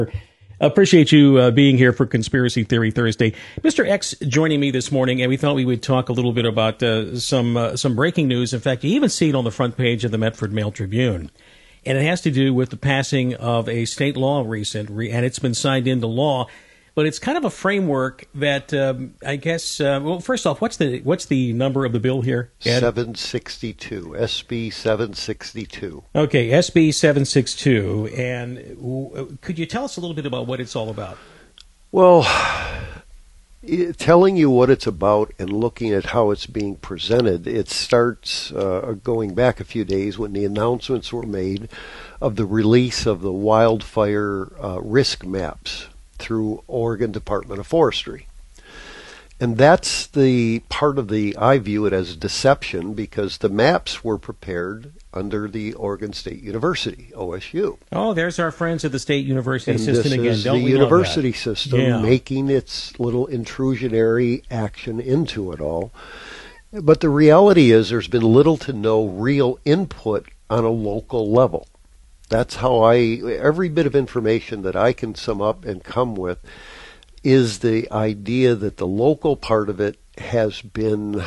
Appreciate you being here for Conspiracy Theory Thursday. Mr. X joining me this morning, and we thought we would talk a little bit about some breaking news. In fact, you even see it on the front page of the Medford Mail Tribune. And it has to do with the passing of a state law and it's been signed into law. But it's kind of a framework that I guess. Well, first off, what's the number of the bill here, Ed? 762, SB 762. Okay, SB 762. And could you tell us a little bit about what it's all about? Well, telling you what it's about and looking at how it's being presented, it starts going back a few days when the announcements were made of the release of the wildfire risk maps through Oregon Department of Forestry. And that's the part of I view it as deception, because the maps were prepared under the Oregon State University, OSU. Oh, there's our friends at the State University system again. This is the university system making its little intrusionary action into it all. But the reality is there's been little to no real input on a local level. That's how every bit of information that I can sum up and come with is the idea that the local part of it has been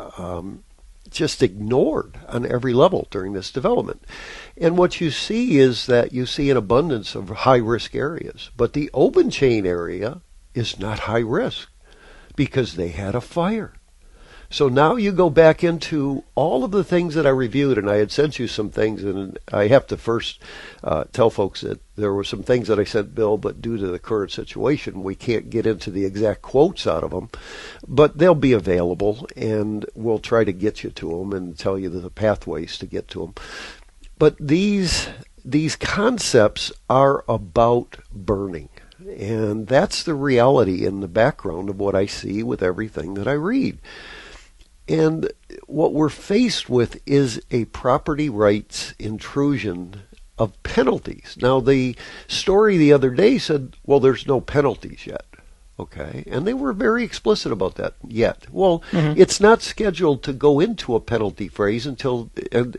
just ignored on every level during this development. And what you see is that you see an abundance of high-risk areas, but the open chain area is not high risk because they had a fire. So now you go back into all of the things that I reviewed, and I had sent you some things, and I have to first tell folks that there were some things that I sent Bill, but due to the current situation, we can't get into the exact quotes out of them, but they'll be available, and we'll try to get you to them and tell you the pathways to get to them. But these concepts are about burning, and that's the reality in the background of what I see with everything that I read. And what we're faced with is a property rights intrusion of penalties. Now, the story the other day said, well, there's no penalties yet. Okay. And they were very explicit about that yet. Well, It's not scheduled to go into a penalty phase until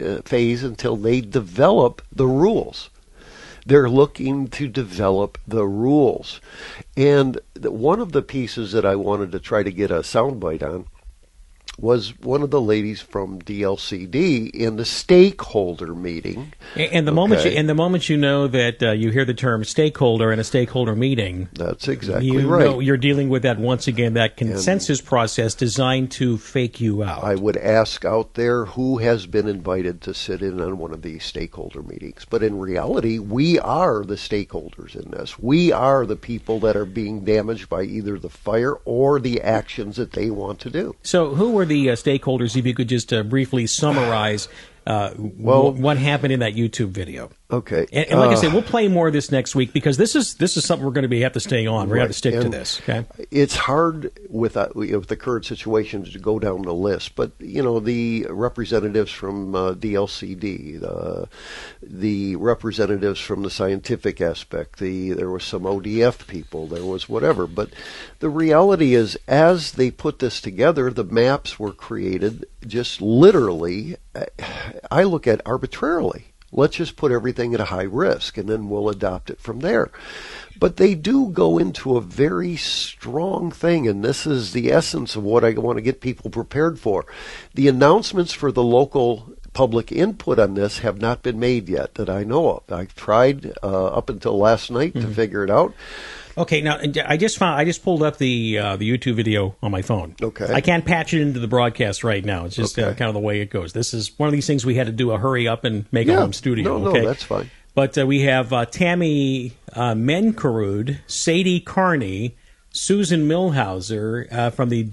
they develop the rules. They're looking to develop the rules. And one of the pieces that I wanted to try to get a soundbite on was one of the ladies from DLCD in the stakeholder meeting. And the moment you know that you hear the term stakeholder in a stakeholder meeting, that's exactly you right. know you're dealing with that once again, that consensus process designed to fake you out. I would ask out there who has been invited to sit in on one of these stakeholder meetings. But in reality, we are the stakeholders in this. We are the people that are being damaged by either the fire or the actions that they want to do. So who were the stakeholders, if you could just briefly summarize what happened in that YouTube video? Okay. And like I said, we'll play more of this next week, because this is something we're going to have to stay on. We're going to have to stick to this. Okay. It's hard with the current situation to go down the list, but the representatives from DLCD, the representatives from the scientific aspect, there was some ODF people, there was whatever. But the reality is, as they put this together, the maps were created just literally. I look at arbitrarily. Let's just put everything at a high risk, and then we'll adopt it from there. But they do go into a very strong thing, and this is the essence of what I want to get people prepared for. The announcements for the local public input on this have not been made yet that I know of. I've tried up until last night to figure it out. Okay, now I just pulled up the YouTube video on my phone. Okay, I can't patch it into the broadcast right now. It's just kind of the way it goes. This is one of these things we had to do a hurry up and make a home studio. No, that's fine. But we have Tammy Menkerud, Sadie Carney, Susan Milhauser from the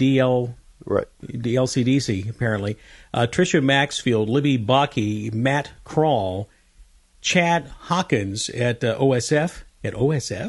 DLCDC apparently, Tricia Maxfield, Libby Bakke, Matt Kroll, Chad Hawkins at OSF. At OSF.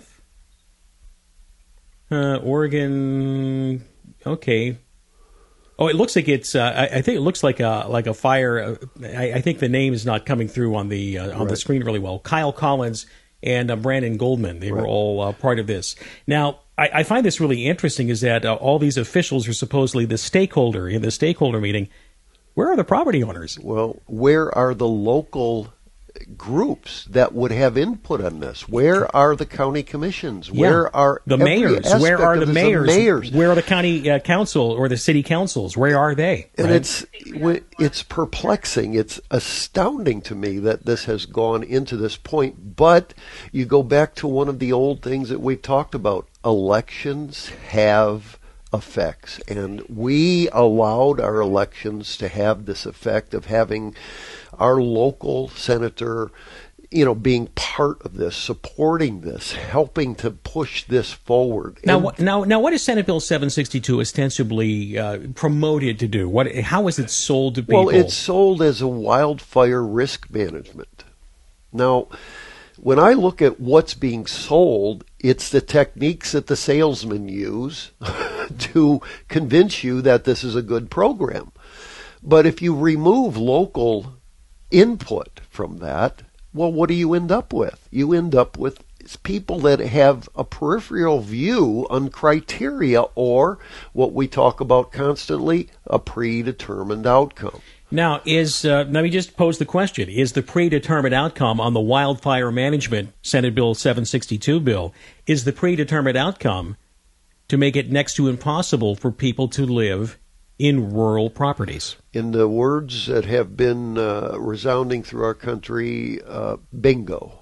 Oregon, okay. Oh, it looks like it's. I think it looks like a fire. I think the name is not coming through on the screen really well. Kyle Collins and Brandon Goldman. They were all part of this. Now, I find this really interesting. Is that all these officials are supposedly the stakeholder in the stakeholder meeting? Where are the property owners? Well, where are the local groups that would have input on this? Where are the county commissions? Where are the mayors? Where are the mayors? Where are the county council or the city councils? Where are they? And it's perplexing. It's astounding to me that this has gone into this point. But you go back to one of the old things that we talked about. Elections have effects, and we allowed our elections to have this effect of having our local senator, being part of this, supporting this, helping to push this forward. Now, what is Senate Bill 762 ostensibly promoted to do? How is it sold to people? Well, it's sold as a wildfire risk management. Now, when I look at what's being sold, it's the techniques that the salesmen use to convince you that this is a good program. But if you remove local input from that, well, what do you end up with? You end up with people that have a peripheral view on criteria, or what we talk about constantly, a predetermined outcome. Now, let me just pose the question. Is the predetermined outcome on the wildfire management Senate Bill 762 bill, is the predetermined outcome to make it next to impossible for people to live in rural properties? In the words that have been resounding through our country, bingo.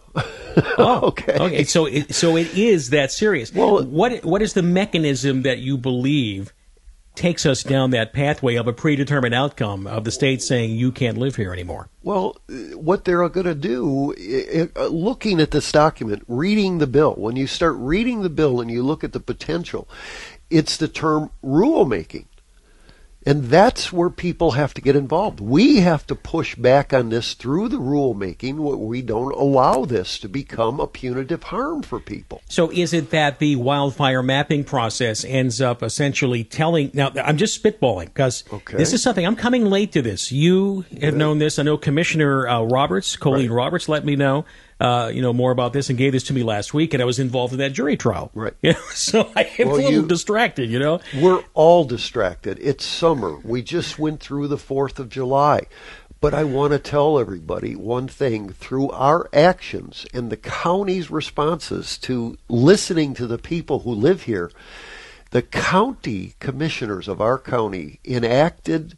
Okay. So it is that serious. Well, what is the mechanism that you believe takes us down that pathway of a predetermined outcome of the state saying you can't live here anymore? Well, what they're going to do, looking at this document, reading the bill, when you start reading the bill and you look at the potential, it's the term rulemaking. And that's where people have to get involved. We have to push back on this through the rulemaking, where we don't allow this to become a punitive harm for people. So is it that the wildfire mapping process ends up essentially telling... Now, I'm just spitballing, because this is something... I'm coming late to this. You have known this. I know Commissioner Colleen Roberts let me know. More about this and gave this to me last week, and I was involved in that jury trial. Right. So I am a little distracted, We're all distracted. It's summer. We just went through the 4th of July. But I want to tell everybody one thing. Through our actions and the county's responses to listening to the people who live here, the county commissioners of our county enacted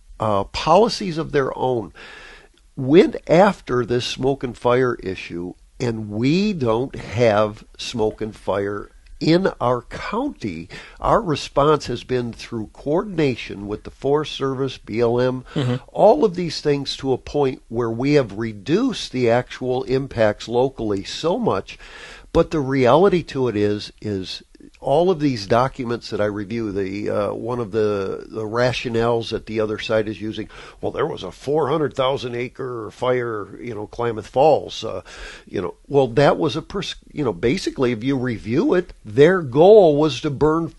policies of their own, went after this smoke and fire issue, and we don't have smoke and fire in our county. Our response has been through coordination with the Forest Service, BLM, all of these things, to a point where we have reduced the actual impacts locally so much. But the reality to it is all of these documents that I review, one of the rationales that the other side is using, well, there was a 400,000 acre fire, Klamath Falls, well, that was basically, if you review it, their goal was to burn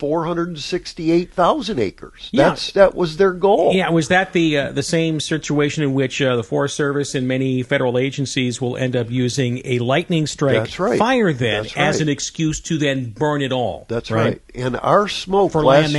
468,000 acres. Yeah. That was their goal. Yeah, was that the same situation in which the Forest Service and many federal agencies will end up using a lightning strike fire then as an excuse to then burn it all? That's right. And our smoke last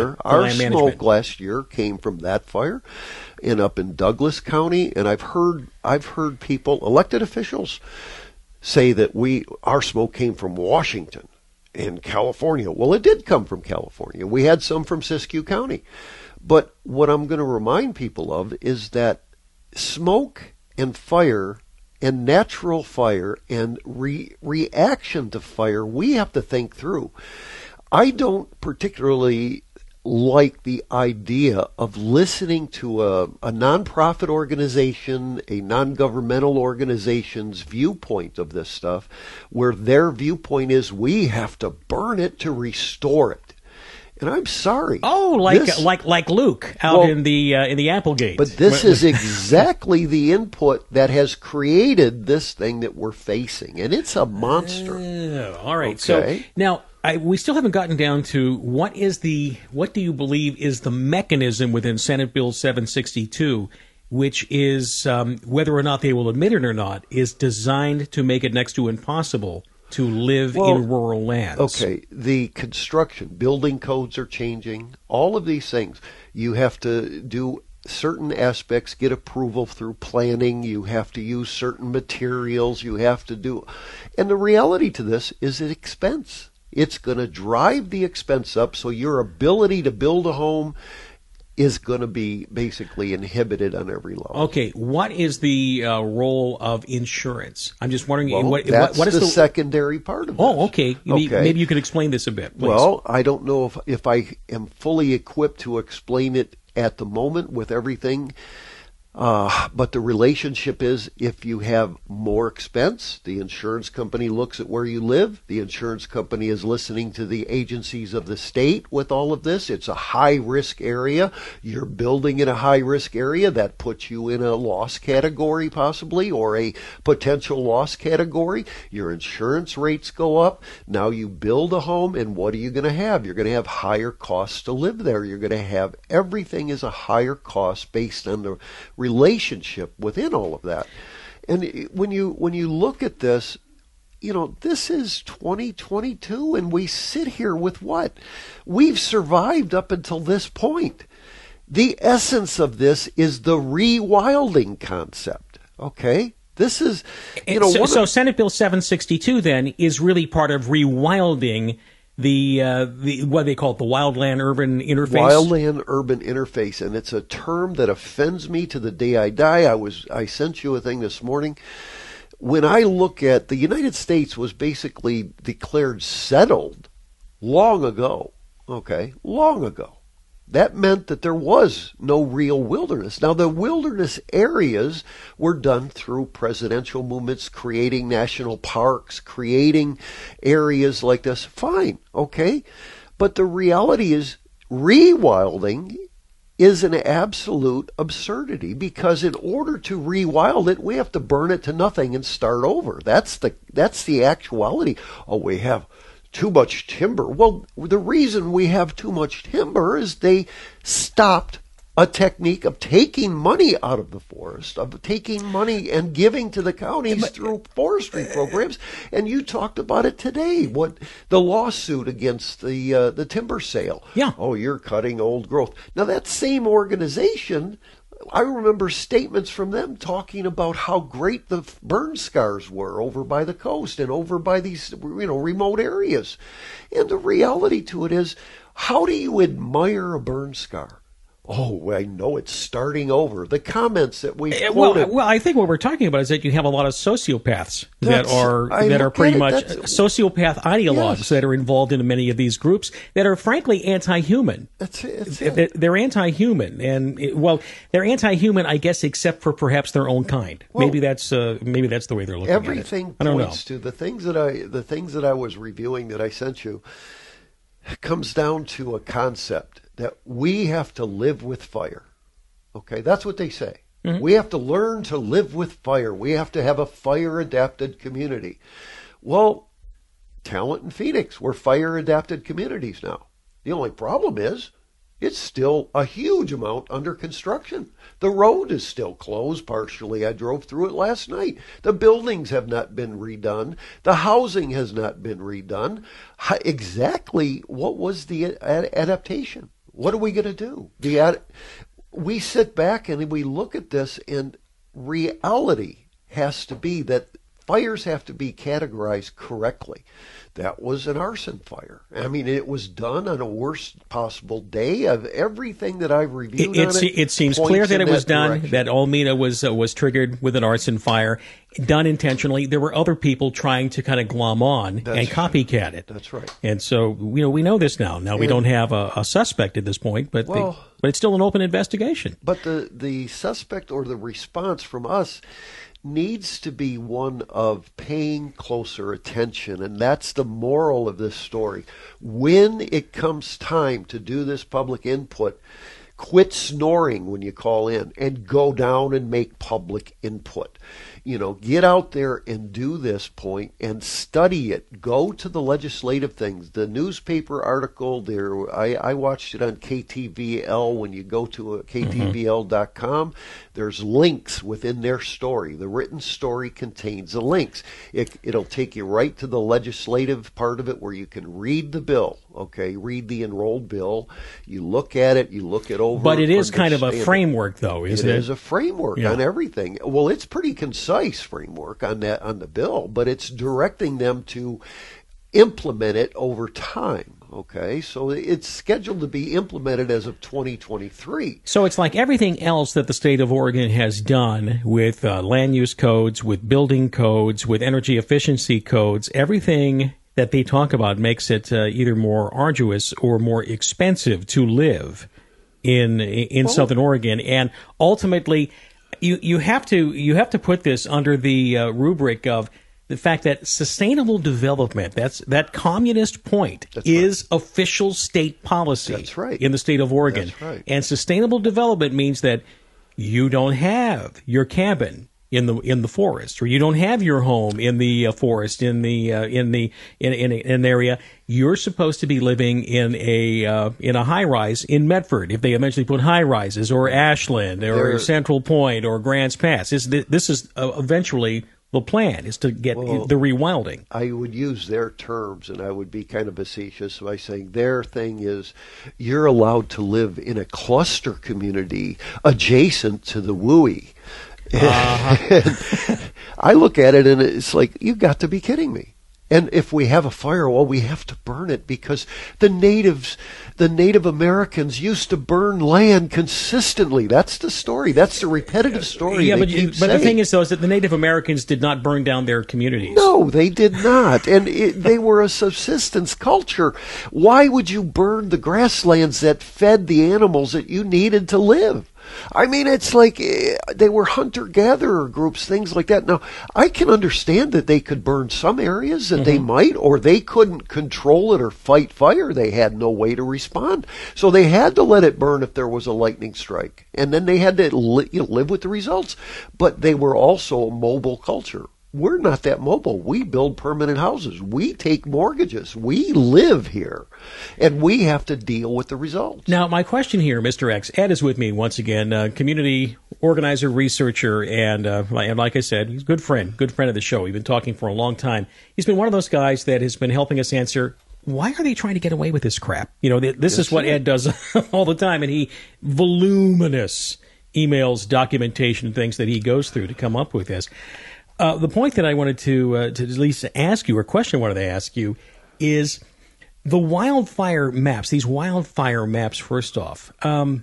year came from that fire, and up in Douglas County. And I've heard people, elected officials, say that our smoke came from Washington and California. Well, it did come from California. We had some from Siskiyou County. But what I'm going to remind people of is that smoke and fire and natural fire and reaction to fire, we have to think through. I don't particularly like the idea of listening to a nonprofit organization, a non-governmental organization's viewpoint of this stuff, where their viewpoint is we have to burn it to restore it. And I'm sorry. Oh, like Luke out in the Applegate. But this is exactly the input that has created this thing that we're facing, and it's a monster. All right. Okay. So now we still haven't gotten down to what do you believe is the mechanism within Senate Bill 762, which is whether or not they will admit it or not, is designed to make it next to impossible to live in rural lands. Okay, the construction, building codes are changing. All of these things, you have to do certain aspects get approval through planning. You have to use certain materials. You have to do, and the reality to this is an expense. It's going to drive the expense up, so your ability to build a home is going to be basically inhibited on every level. Okay, what is the role of insurance? I'm just wondering. Well, what is the secondary part of it? Oh, okay. Maybe you could explain this a bit, please. Well, I don't know if I am fully equipped to explain it at the moment with everything. But the relationship is, if you have more expense, the insurance company looks at where you live. The insurance company is listening to the agencies of the state with all of this. It's a high-risk area. You're building in a high-risk area. That puts you in a loss category possibly, or a potential loss category. Your insurance rates go up. Now you build a home, and what are you going to have? You're going to have higher costs to live there. You're going to have everything is a higher cost based on the relationship within all of that. And when you look at this, this is 2022, and we sit here with what? We've survived up until this point. The essence of this is the rewilding concept, okay? This is, so Senate Bill 762 then is really part of rewilding the what they call it, the wildland-urban interface? Wildland-urban interface, and it's a term that offends me to the day I die. I sent you a thing this morning. When I look at the United States was basically declared settled long ago, okay, long ago. That meant that there was no real wilderness. Now, the wilderness areas were done through presidential movements, creating national parks, creating areas like this. Fine, okay? But the reality is, rewilding is an absolute absurdity, because in order to rewild it, we have to burn it to nothing and start over. That's the actuality. Oh, we have too much timber. Well, the reason we have too much timber is they stopped a technique of taking money out of the forest, of taking money and giving to the counties through forestry programs. And you talked about it today, what the lawsuit against the timber sale. Yeah. Oh, you're cutting old growth. Now, that same organization, I remember statements from them talking about how great the burn scars were over by the coast and over by these, remote areas. And the reality to it is, how do you admire a burn scar? Oh, I know it's starting over. The comments that we quoted. Well, I think what we're talking about is that you have a lot of sociopaths that are pretty much sociopath ideologues that are involved in many of these groups that are frankly anti-human. That's it. They're anti-human, and they're anti-human, I guess, except for perhaps their own kind. Well, maybe that's the way they're looking at it. Everything points to the things that I was reviewing that I sent you. Comes down to a concept that we have to live with fire. Okay, that's what they say. Mm-hmm. We have to learn to live with fire. We have to have a fire-adapted community. Well, Talent and Phoenix, we're fire-adapted communities now. The only problem is it's still a huge amount under construction. The road is still closed partially. I drove through it last night. The buildings have not been redone. The housing has not been redone. Exactly what was the adaptation? What are we going to do? We sit back and we look at this, and reality has to be that fires have to be categorized correctly. That was an arson fire. I mean, it was done on a worst possible day. Of everything that I've reviewed it seems clear that it was done, that Olmeda was triggered with an arson fire, done intentionally. There were other people trying to kind of glom on and copycat it. That's right. And so, we know this now. Now, we don't have a suspect at this point, but it's still an open investigation. But the suspect or the response from us needs to be one of paying closer attention, and that's the moral of this story. When it comes time to do this public input, quit snoring when you call in and go down and make public input. Get out there and do this point and study it. Go to the legislative things. The newspaper article there, I watched it on KTVL. When you go to ktvl.com, there's links within their story. The written story contains the links. It'll take you right to the legislative part of it where you can read the bill, okay? Read the enrolled bill. You look at it, you look it over. But it is kind of a framework, though, isn't it? It is a framework on everything. Well, it's pretty concise framework on the bill, but it's directing them to implement it over time. Okay, so it's scheduled to be implemented as of 2023. So it's like everything else that the state of Oregon has done with land use codes, with building codes, with energy efficiency codes. Everything that they talk about makes it either more arduous or more expensive to live in Southern Oregon, and ultimately, you have to put this under the rubric of the fact that sustainable development, that communist point, is official state policy. That's right. In the state of Oregon. That's right. And sustainable development means that you don't have your cabin in the forest, or you don't have your home in the forest in an area. You're supposed to be living in a high rise in Medford, if they eventually put high rises, or Ashland, or Central Point, or Grants Pass. This is eventually the plan, is to get the rewilding. I would use their terms, and I would be kind of facetious by saying their thing is you're allowed to live in a cluster community adjacent to the WUI. I look at it and it's like, you've got to be kidding me. And if we have a fire, well, we have to burn it because the Native Americans used to burn land consistently. That's the story. That's the repetitive story. Yeah, but the thing is, though, is that the Native Americans did not burn down their communities. No, they did not. And they were a subsistence culture. Why would you burn the grasslands that fed the animals that you needed to live? I mean, it's like they were hunter-gatherer groups, things like that. Now, I can understand that they could burn some areas, that they might, or they couldn't control it or fight fire. They had no way to respond. So they had to let it burn if there was a lightning strike. And then they had to live with the results. But they were also a mobile culture. We're not that mobile. We build permanent houses. We take mortgages. We live here. And we have to deal with the results. Now, my question here, Mr. X, Ed is with me once again, community organizer, researcher, and like I said, he's a good friend of the show. We've been talking for a long time. He's been one of those guys that has been helping us answer, why are they trying to get away with this crap? This is what Ed does all the time, and he voluminous emails, documentation, things that he goes through to come up with this. The point that I wanted to at least ask you, or question I wanted to ask you, is the wildfire maps, these wildfire maps, first off,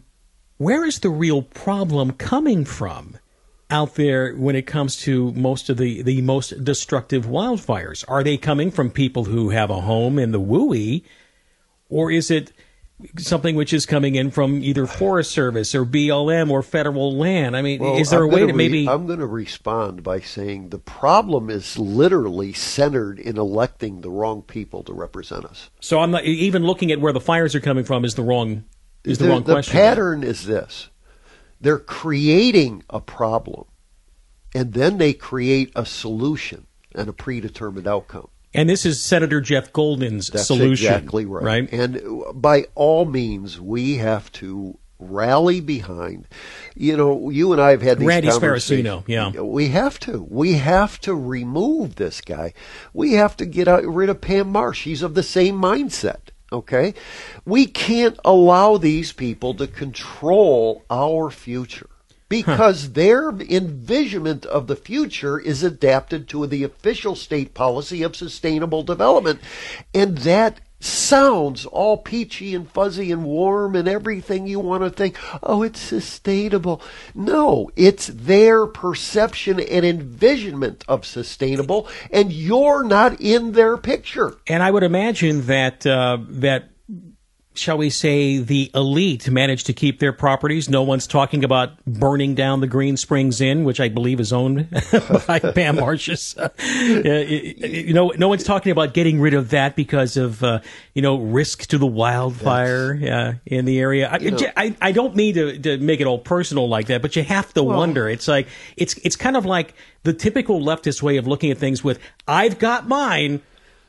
where is the real problem coming from out there when it comes to most of the most destructive wildfires? Are they coming from people who have a home in the WUI, or is it something which is coming in from either Forest Service or BLM or federal land? I mean, is there a way to maybe... I'm going to respond by saying the problem is literally centered in electing the wrong people to represent us. So I'm not even looking at where the fires are coming from is the wrong question. The pattern is this. They're creating a problem, and then they create a solution and a predetermined outcome. And this is Senator Jeff Golden's solution. That's exactly right. And by all means, we have to rally behind. You and I have had these Randy conversations. Sparacino, yeah. We have to. We have to remove this guy. We have to get rid of Pam Marsh. She's of the same mindset. Okay? We can't allow these people to control our future. Because their envisionment of the future is adapted to the official state policy of sustainable development. And that sounds all peachy and fuzzy and warm and everything you want to think, oh, it's sustainable. No, it's their perception and envisionment of sustainable, and you're not in their picture. And I would imagine that shall we say, the elite managed to keep their properties. No one's talking about burning down the Green Springs Inn, which I believe is owned by Pam Marcius. No one's talking about getting rid of that because of, risk to the wildfire in the area. I don't mean to make it all personal like that, but you have to wonder. It's like, it's kind of like the typical leftist way of looking at things with, I've got mine.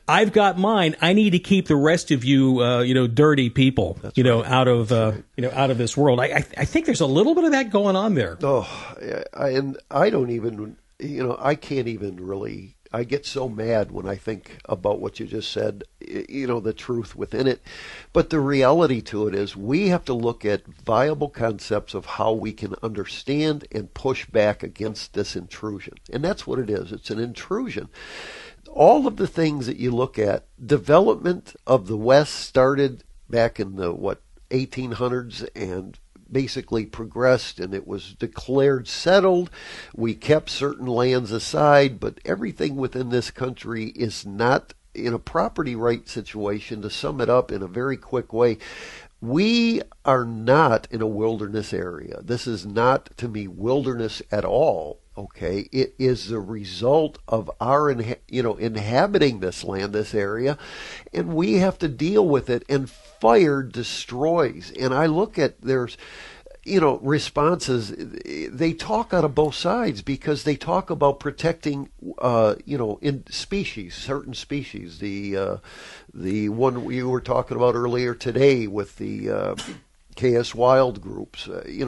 I need to keep the rest of you, dirty people, out of this world. I think there's a little bit of that going on there. Oh, and I don't even, I can't even really. I get so mad when I think about what you just said, the truth within it. But the reality to it is we have to look at viable concepts of how we can understand and push back against this intrusion. And that's what it is. It's an intrusion. All of the things that you look at, development of the West started back in the 1800s and basically progressed, and it was declared settled. We kept certain lands aside, but everything within this country is not in a property right situation. To sum it up in a very quick way, we are not in a wilderness area. This is not, to me, wilderness at all. Okay, it is the result of our, inhabiting this land, this area, and we have to deal with it. And fire destroys. And I look at there's, responses. They talk out of both sides because they talk about protecting, in species, certain species. The one we were talking about earlier today with the KS Wild groups,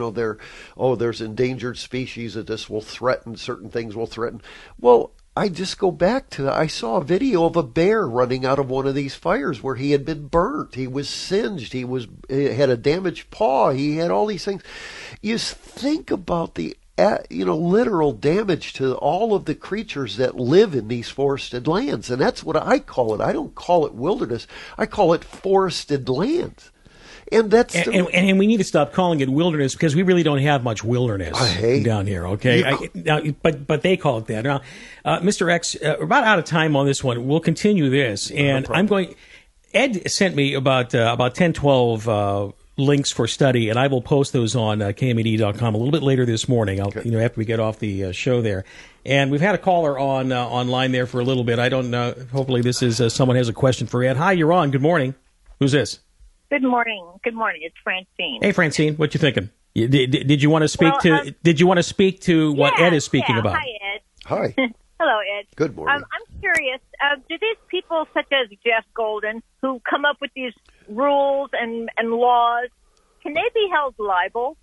there's endangered species that this will threaten, certain things will threaten. Well, I just go back to, I saw a video of a bear running out of one of these fires where he had been burnt. He was singed. He had a damaged paw. He had all these things. You think about the, literal damage to all of the creatures that live in these forested lands. And that's what I call it. I don't call it wilderness. I call it forested lands. And that's and we need to stop calling it wilderness because we really don't have much wilderness down here. Okay, but they call it that. Now, Mr. X, we're about out of time on this one. We'll continue this, and I'm going. Ed sent me about 10, 12 links for study, and I will post those on KMED.com a little bit later this morning. After we get off the show there. And we've had a caller on online there for a little bit. I don't know. Hopefully, this is someone has a question for Ed. Hi, you're on. Good morning. Who's this? Good morning. It's Francine. Hey, Francine, what you thinking? Did you want to speak Did you want to speak to what Ed is speaking about? Hi, Ed. Hi. Hello, Ed. Good morning. I'm curious. Do these people, such as Jeff Golden, who come up with these rules and laws, can they be held liable?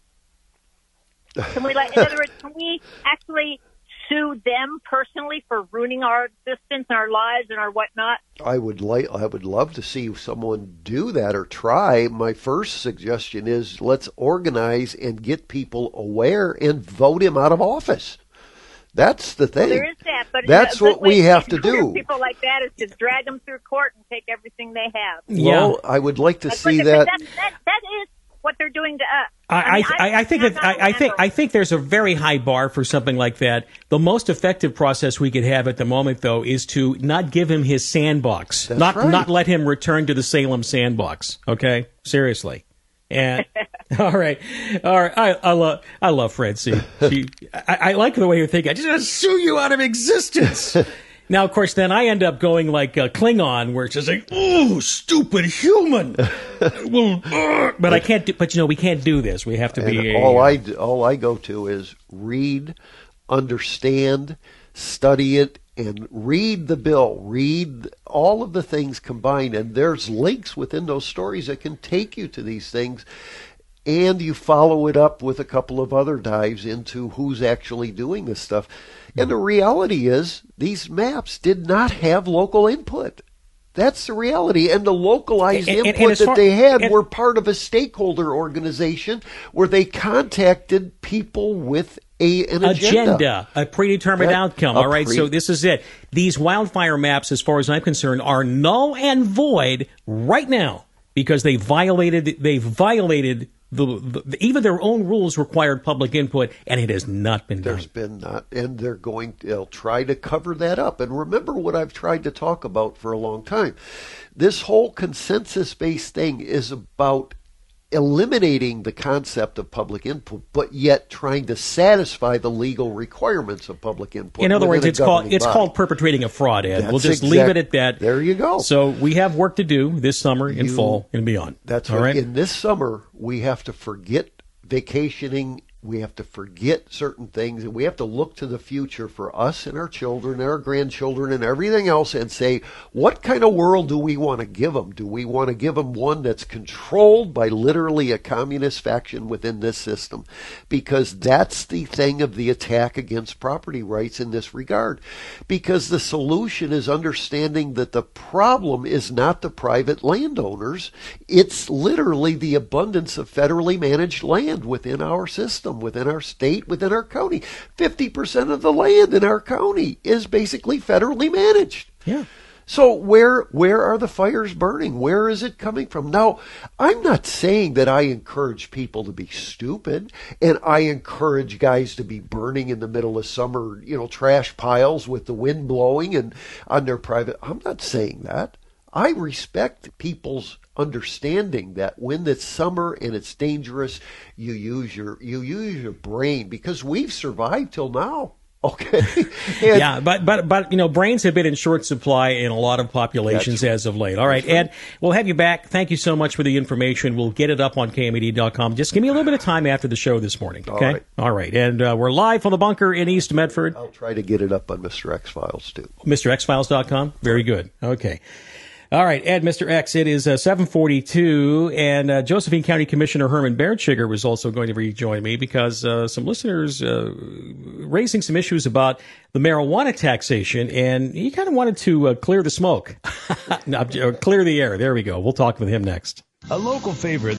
In other words, can we actually sue them personally for ruining our existence and our lives and our whatnot? I would love to see someone do that or try. My first suggestion is let's organize and get people aware and vote him out of office. That's the thing. Well, there is that, but that's what we have to do. People like that is to drag them through court and take everything they have. Well, I would like to see that. That is what they're doing to us. I think there's a very high bar for something like that. The most effective process we could have at the moment, though, is to not give him his sandbox, not let him return to the Salem sandbox. Okay, seriously. And all right. I love Francine. I like the way you're thinking. I just want to sue you out of existence. Now, of course, then I end up going like Klingon, where it's just like, "Oh, stupid human." But I can't. We can't do this. We have to be. All I go to is read, understand, study it, and read the bill. Read all of the things combined, and there's links within those stories that can take you to these things. And you follow it up with a couple of other dives into who's actually doing this stuff. And the reality is, these maps did not have local input. That's the reality. And the localized input that they had were part of a stakeholder organization where they contacted people with an agenda. A predetermined outcome. All right, so this is it. These wildfire maps, as far as I'm concerned, are null and void right now because they violated even their own rules required public input, and it has not been done. There's been not, and they'll try to cover that up. And remember what I've tried to talk about for a long time. This whole consensus-based thing is about eliminating the concept of public input, but yet trying to satisfy the legal requirements of public input. In other words, it's called perpetrating a fraud, Ed. We'll just leave it at that. There you go. So we have work to do this summer and fall and beyond. That's all right. In this summer, we have to forget vacationing. We have to forget certain things, and we have to look to the future for us and our children and our grandchildren and everything else and say, what kind of world do we want to give them? Do we want to give them one that's controlled by literally a communist faction within this system? Because that's the thing of the attack against property rights in this regard. Because the solution is understanding that the problem is not the private landowners. It's literally the abundance of federally managed land within our system, within our state, within our county. 50% of the land in our county is basically federally managed. Yeah. So where are the fires burning? Where is it coming from? Now, I'm not saying that I encourage people to be stupid, and I encourage guys to be burning in the middle of summer, trash piles with the wind blowing and on their private. I'm not saying that. I respect people's understanding that when it's summer and it's dangerous, you use your brain, because we've survived till now. Okay. Yeah, but brains have been in short supply in a lot of populations as of late. All right, Ed, we'll have you back. Thank you so much for the information. We'll get it up on KMED.com. Just give me a little bit of time after the show this morning. Okay. All right. And we're live from the bunker in East Medford. I'll try to get it up on Mr. X Files too. MrXFiles.com. Very good. Okay. All right, Ed, Mr. X, it is 7:42, and Josephine County Commissioner Herman Bertschiger was also going to rejoin me because some listeners raising some issues about the marijuana taxation, and he kind of wanted to clear the smoke, clear the air. There we go. We'll talk with him next. A local favorite.